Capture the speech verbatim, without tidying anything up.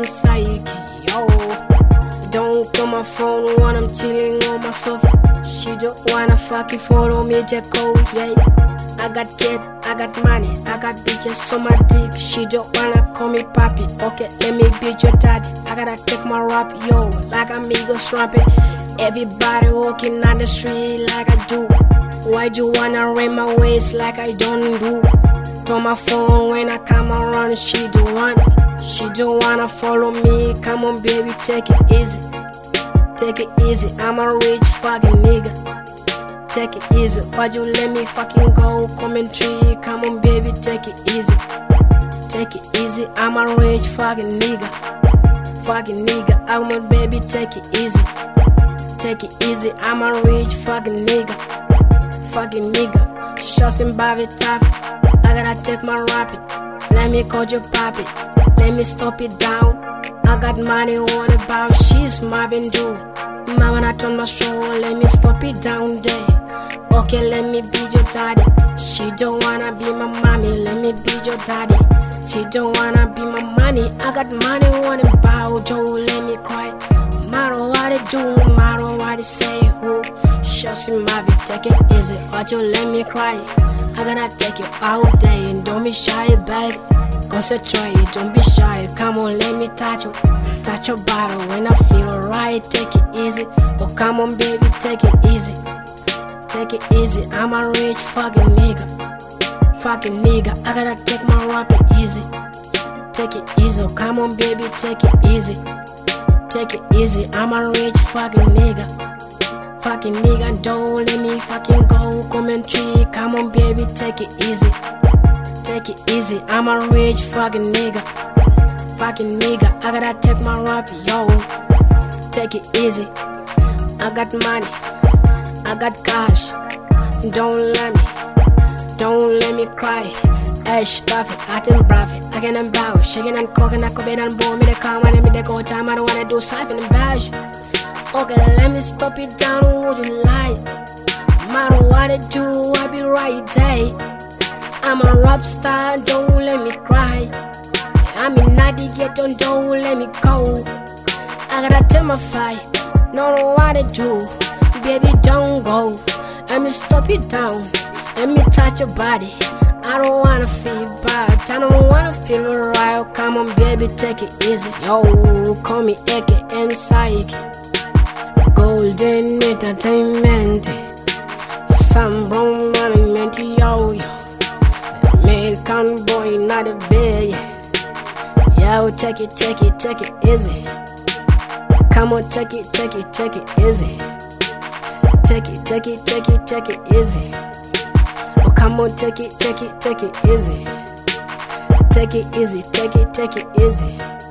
psyche, yo. Don't call my phone when I'm chilling on my sofa. She don't wanna fucking follow me, just go, yeah. I got kid, I got money, I got bitches on my dick. She don't wanna call me papi, okay, let me beat your daddy. I gotta take my rap, yo, like amigos rapping. Everybody walking on the street like I do. Why do you wanna rain my waist like I don't do? Throw my phone when I come around, she don't want. She don't wanna follow me, come on baby, take it easy. Take it easy, I'm a rich fucking nigga. Take it easy, why'd you let me fucking go? Commentary, come on baby, take it easy. Take it easy, I'm a rich fucking nigga. Fucking nigga, I want baby, take it easy. Take it easy, I'm a rich fucking nigga. Fucking nigga, shots and Bobby top. I gotta take my rapid, let me call you papi. Let me stop it down. I got money on the bow, she's mobbing dude. Mama, I turn my show, let me stop it down there. Okay, let me be your daddy. She don't wanna be my mommy, let me be your daddy. She don't wanna be my money, I got money on the bow, Joe, let me cry. Matter what they do, matter what they say, who? Shots in my bed, take it easy, or you let me cry. I gotta take you out there and don't be shy, baby. Concentrate, don't be shy, come on, let me touch you. Touch your body when I feel alright, take it easy. Oh, come on, baby, take it easy. Take it easy, I'm a rich fucking nigga. Fucking nigga, I gotta take my rap easy. Take it easy, oh, come on, baby, take it easy. Take it easy, I'm a rich fucking nigga. Fucking nigga, don't let me fucking go. Commentary, come on, baby, take it easy. Take it easy, I'm a rich fucking nigga. Fucking nigga, I gotta take my rap, yo. Take it easy, I got money, I got cash. Don't let me, don't let me cry. Ash, Buffett, I think profit. I can embow, shaking and cooking, I could be done, boy. Me the car, when I me the go time, I don't wanna do siphon and bash. Okay, let me stop it down, would you lie? Matter what I do, I be right there. I'm a rap star, don't let me cry. I'm in the ghetto, don't let me go. I gotta tell my fight, know what I do. Baby, don't go. Let me stop it down, let me touch your body. I don't wanna feel bad, I don't wanna feel alright. Come on, baby, take it easy. Yo, call me A K M Psyche. Golden Entertainment, some brown management, yo, yo. American boy, not a baby. Yo, take it, take it, take it easy. Come on, take it, take it, take it easy. Take it, take it, take it, take it easy. Oh, come on, take it, take it, take it easy. Take it easy, take it, take it easy.